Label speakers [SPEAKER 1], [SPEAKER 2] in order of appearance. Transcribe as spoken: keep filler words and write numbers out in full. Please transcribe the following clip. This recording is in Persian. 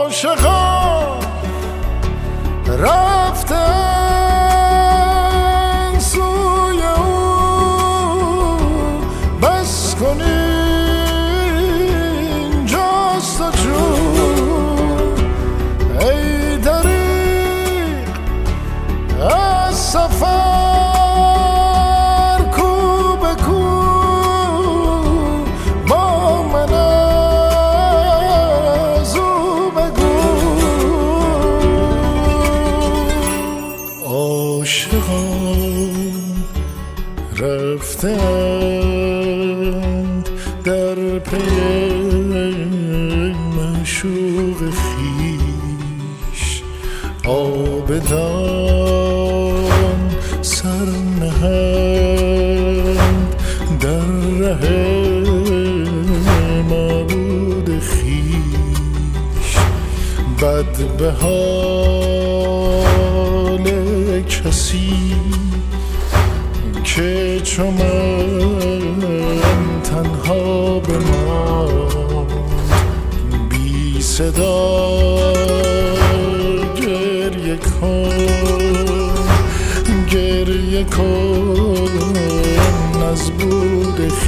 [SPEAKER 1] عاشقان رفتن سوی او، بس کنین جستجو ای دریغ از سفر کو به کو با من از او بگو. عاشقان رفتند در پی معشوق خویش، عابدان سر نهند در ره معبود خویش. بد به حال کسی که چو من تنها بماند، بی صدا گریه کن، گریه کن از بود